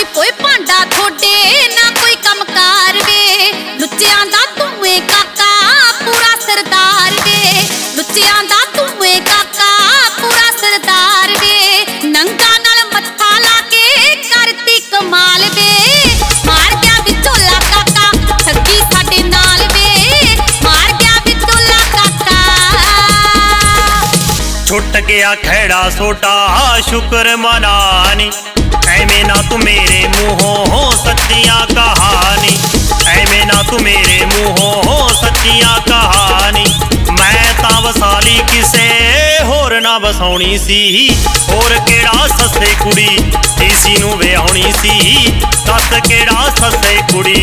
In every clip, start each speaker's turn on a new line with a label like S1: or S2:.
S1: कोई भांडा थोड़े ना कोई कमकार वे लुच्चियां दा तूं ए काका पूरा सरदार वे लुच्चियां दा तूं ए काका पूरा सरदार वे नंगा नाल मत्था ला के करती कमाल वे मार गया विचोला काका ठगी साडे नाल वे मार गया विचोला काका
S2: छुट गया खैड़ा सोटा शुक्र मनानी ऐवें ना तू मेरे मुंहों सच्चियां कहानी ऐवें ना तू मेरे मुंहों सच्चियां कहानी मैं तां वसाली किसे होर ना वसाउणी सी होर केड़ा सस्से कुड़ी देसी नूं विआउणी सी दस केड़ा सस्से कुड़ी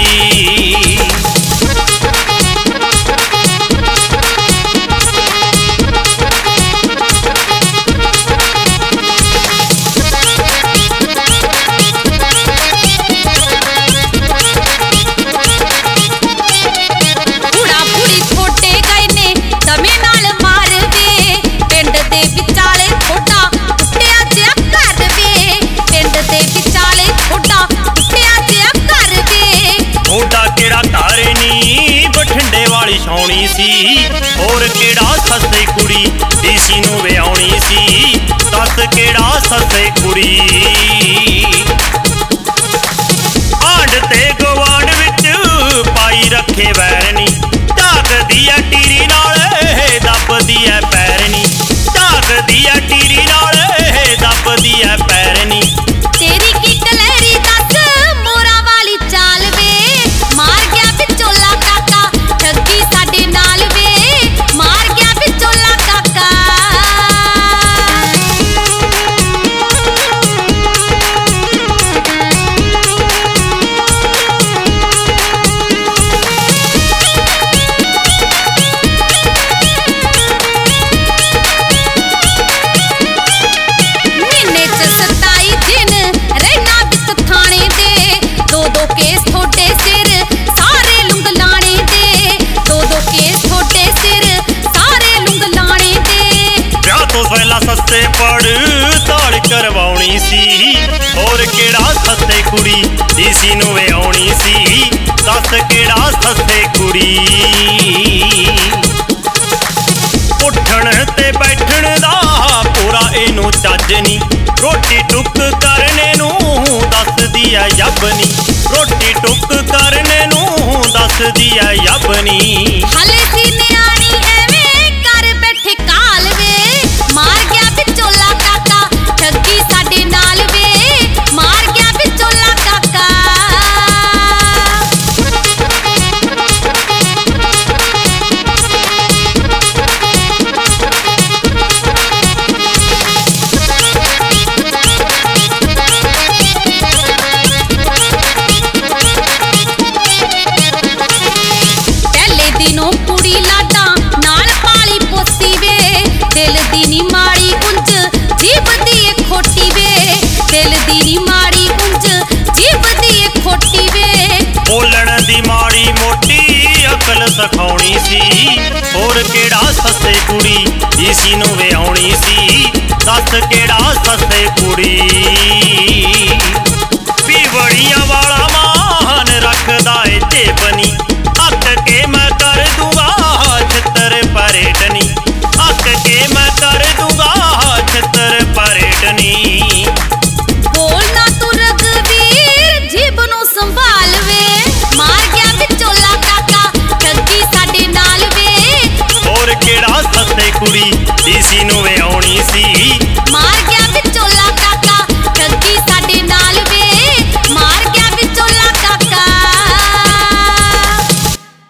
S2: छाउणी सी होर केड़ा सस्से कुड़ी देसी नूं विआउणी सी दस केड़ा सस्से कुड़ी आंड ते गवांड विच पाई रखे वैरनी ढाकदी ऐ टीरी नाल दबदी ऐ पैरनी ढाकदी ऐ टीरी नाल दबदी ऐ पैरनी
S1: तेरी की कलहरी दस मोरा वाली चाल वे मार गया विचोला काका ठगी साडे नाल वे मार गया विचोला काका महीने च 27 दिन रहना विच थाने दे दो केस थोड़े सिर सारे लुंग लाने दे दो केस थोड़े सिर सारे लुंग लाने दे
S2: ब्याह तो पहला सस्ते पड़ताल करवाउणी सी होर केड़ा सस्ते कुड़ी देसी नूं विआउणी सी दस केड़ा सस्ते कुड़ी उठण ते बैठण दा पूरा इनू चज नी रोटी टुक करने नूं दसदी ऐ यबनी रोटी टुक करने नूं दसदी ऐ यबनी
S1: हले सी न्याणी एवें कर बैठे काल वे मार गया विचोला काका ठगी साडे नाल वे मार गया विचोला काका पहले दिनों कुड़ी लाडा नाल पाली पोसी वे दिल दी नी माड़ी उंज जीब दी ए खोटी वे दिल दी नी माड़ी उंज जीब दी ए खोटी वे
S2: बोलण दी माड़ी मोटी अकल सखाउणी सी होर केड़ा सस्से कुड़ी देसी नूं विआउणी सी दस केड़ा सस्से कुड़ी पीवड़ियां वाला मान रखदा ए जेबनी हक के मैं कर दूंगा छितर परेडनी हक के मैं कर दूंगा छितर परेडनी
S1: बोलना तू रघुवीर जीब नूं संभाल वे मार गया विचोला काका ठगी साडे नाल वे
S2: होर केड़ा सस्ते कुड़ी देसी नूं